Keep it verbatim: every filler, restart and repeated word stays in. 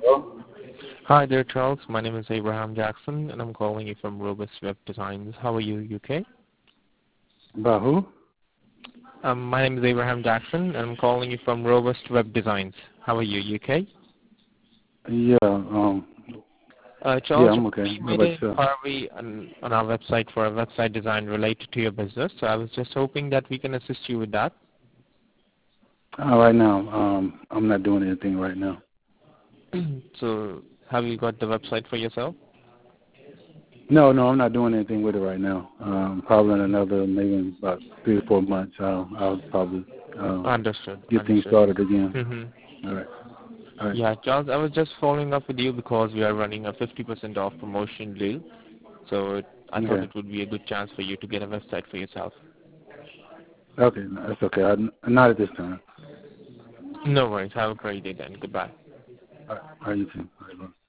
Hello? Hi there, Charles. My name is Abraham Jackson, and I'm calling you from Robust Web Designs. How are you, U K? By who? Um, my name is Abraham Jackson, and I'm calling you from Robust Web Designs. How are you, U K? Yeah, um, Uh, yeah, Charles, I'm okay. you How made about an yourself? inquiry on, on our website for a website design related to your business, so I was just hoping that we can assist you with that. Uh, right now, um, I'm not doing anything right now. So, have you got the website for yourself? No, no, I'm not doing anything with it right now. Um, probably in another, maybe in about three or four months, I'll, I'll probably um, Understood, get things understood. started again. Mm-hmm. All right. All right. Yeah, Charles, I was just following up with you because we are running a fifty percent off promotion deal. So it, I thought Okay. it would be a good chance for you to get a website for yourself. Okay, no, that's okay. I, not at this time. No worries. Have a great day then. Goodbye. All right. All right, you too. All right, bye.